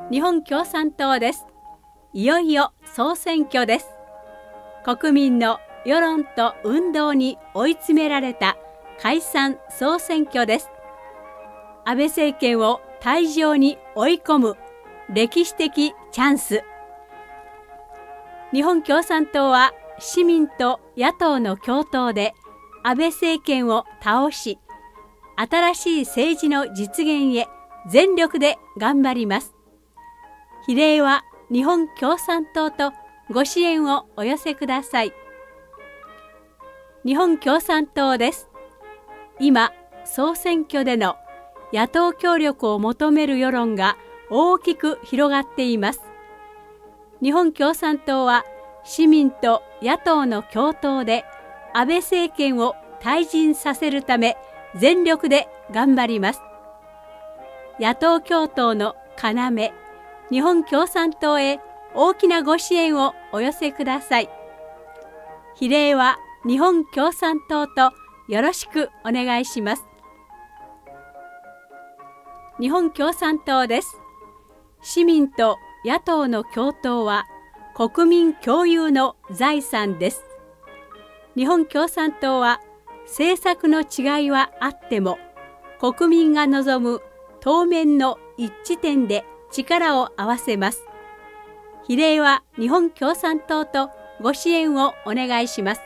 日本共産党です。いよいよ総選挙です。国民の世論と運動に追い詰められた解散総選挙です。安倍政権を退場に追い込む歴史的チャンス。日本共産党は市民と野党の共闘で安倍政権を倒し、新しい政治の実現へ全力で頑張ります。比例は日本共産党とご支援をお寄せください。日本共産党です。今、総選挙での野党協力を求める世論が大きく広がっています。日本共産党は市民と野党の共闘で安倍政権を退陣させるため全力で頑張ります。野党共闘の要、日本共産党へ大きなご支援をお寄せください。比例は日本共産党とよろしくお願いします。日本共産党です。市民と野党の共闘は国民共有の財産です。日本共産党は政策の違いはあっても、国民が望む当面の一致点で力を合わせます。比例は日本共産党とご支援をお願いします。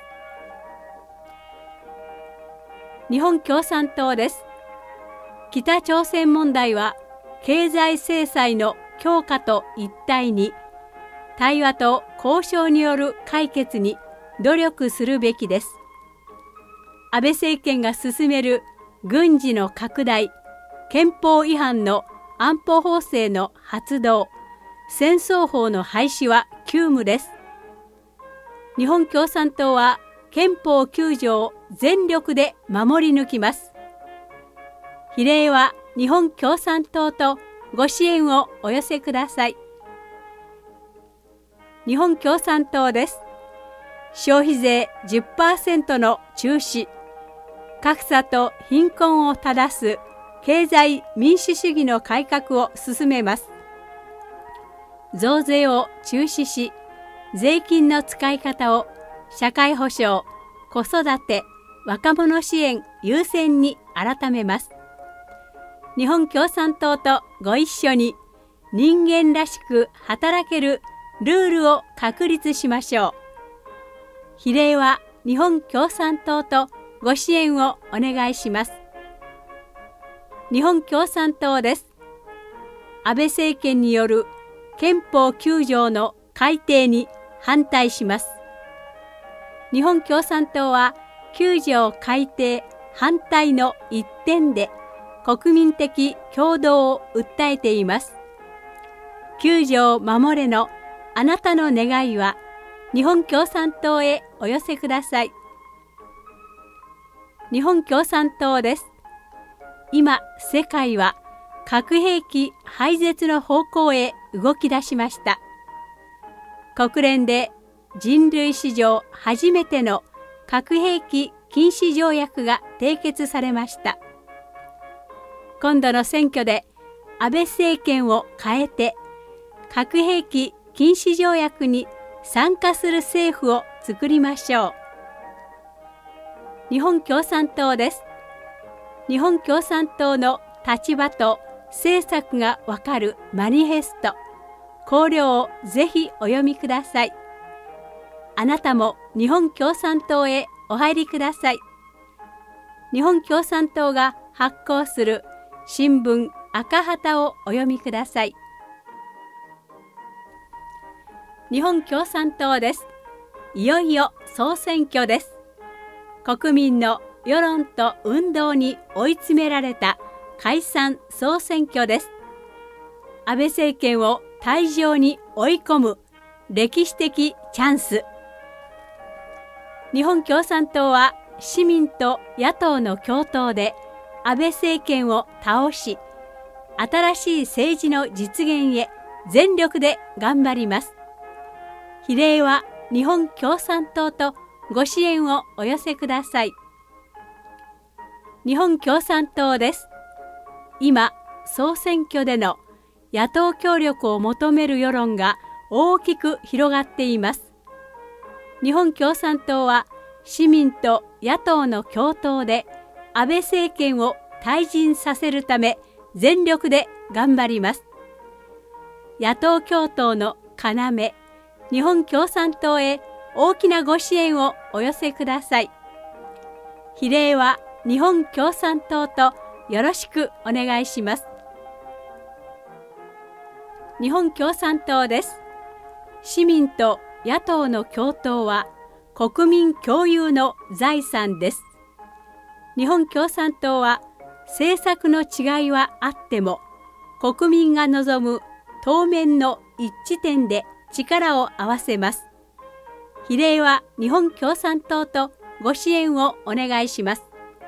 日本共産党です。北朝鮮問題は経済制裁の強化と一体に、対話と交渉による解決に努力するべきです。安倍政権が進める軍事の拡大、憲法違反の安保法制の発動、戦争法の廃止は急務です。日本共産党は憲法9条を全力で守り抜きます。比例は日本共産党とご支援をお寄せください。日本共産党です。消費税 10% の中止、格差と貧困を正す経済民主主義の改革を進めます。増税を中止し、税金の使い方を社会保障、子育て、若者支援優先に改めます。日本共産党とご一緒に人間らしく働けるルールを確立しましょう。比例は日本共産党とご支援をお願いします。日本共産党です。安倍政権による憲法9条の改定に反対します。日本共産党は9条改定反対の一点で国民的共同を訴えています。9条を守れのあなたの願いは日本共産党へお寄せください。日本共産党です。今、世界は核兵器廃絶の方向へ動き出しました。国連で人類史上初めての核兵器禁止条約が締結されました。今度の選挙で安倍政権を変えて核兵器禁止条約に参加する政府を作りましょう。日本共産党です。日本共産党の立場と政策がわかるマニフェスト、綱領をぜひお読みください。あなたも日本共産党へお入りください。日本共産党が発行する新聞赤旗をお読みください。日本共産党です。いよいよ総選挙です。国民の世論と運動に追い詰められた解散総選挙です。安倍政権を退場に追い込む歴史的チャンス。日本共産党は市民と野党の共闘で安倍政権を倒し、新しい政治の実現へ全力で頑張ります。比例は日本共産党とご支援をお寄せください。日本共産党です。今、総選挙での野党協力を求める世論が大きく広がっています。日本共産党は市民と野党の共闘で安倍政権を退陣させるため全力で頑張ります。野党共闘の要、日本共産党へ大きなご支援をお寄せください。比例は日本共産党とよろしくお願いします。日本共産党です。市民と野党の共闘は国民共有の財産です。日本共産党は政策の違いはあっても、国民が望む当面の一致点で力を合わせます。比例は日本共産党とご支援をお願いします。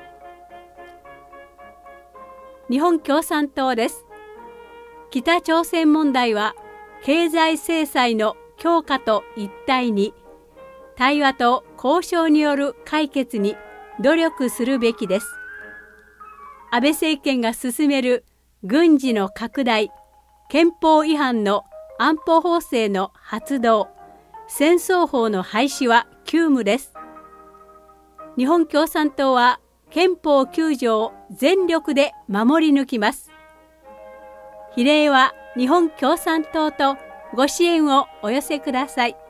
日本共産党です。北朝鮮問題は経済制裁の強化と一体に、対話と交渉による解決に努力するべきです。安倍政権が進める軍事の拡大、憲法違反の安保法制の発動、戦争法の廃止は急務です。日本共産党は憲法9条を全力で守り抜きます。比例は日本共産党とご支援をお寄せください。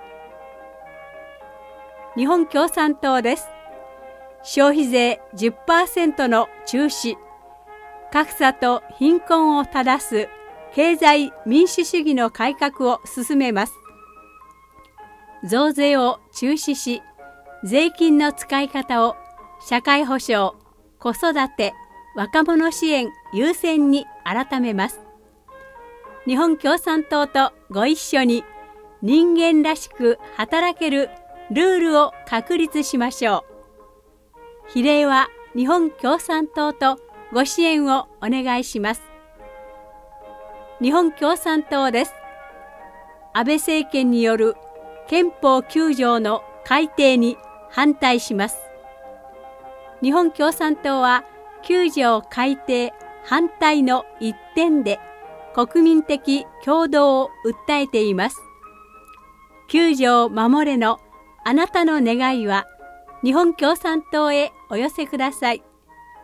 日本共産党です。消費税 10% の中止、格差と貧困を正す経済民主主義の改革を進めます。増税を中止し、税金の使い方を社会保障、子育て、若者支援優先に改めます。日本共産党とご一緒に人間らしく働けるルールを確立しましょう。比例は日本共産党とご支援をお願いします。日本共産党です。安倍政権による憲法9条の改定に反対します。日本共産党は9条改定反対の一点で国民的共同を訴えています。9条を守れのあなたの願いは日本共産党へお寄せください。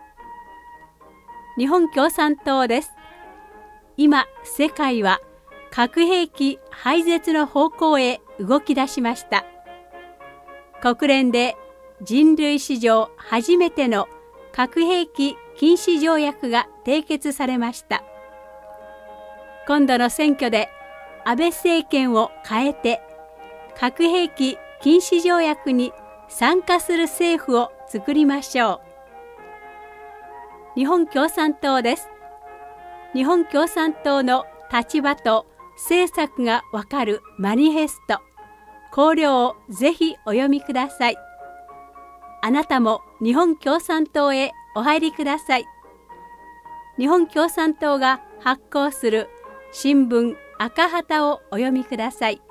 日本共産党です。今、世界は核兵器廃絶の方向へ動き出しました。国連で人類史上初めての核兵器禁止条約が締結されました。今度の選挙で安倍政権を変えて核兵器禁止条約に参加する政府を作りましょう。日本共産党です。日本共産党の立場と政策がわかるマニフェスト、綱領をぜひお読みください。あなたも日本共産党へお入りください。日本共産党が発行する新聞赤旗をお読みください。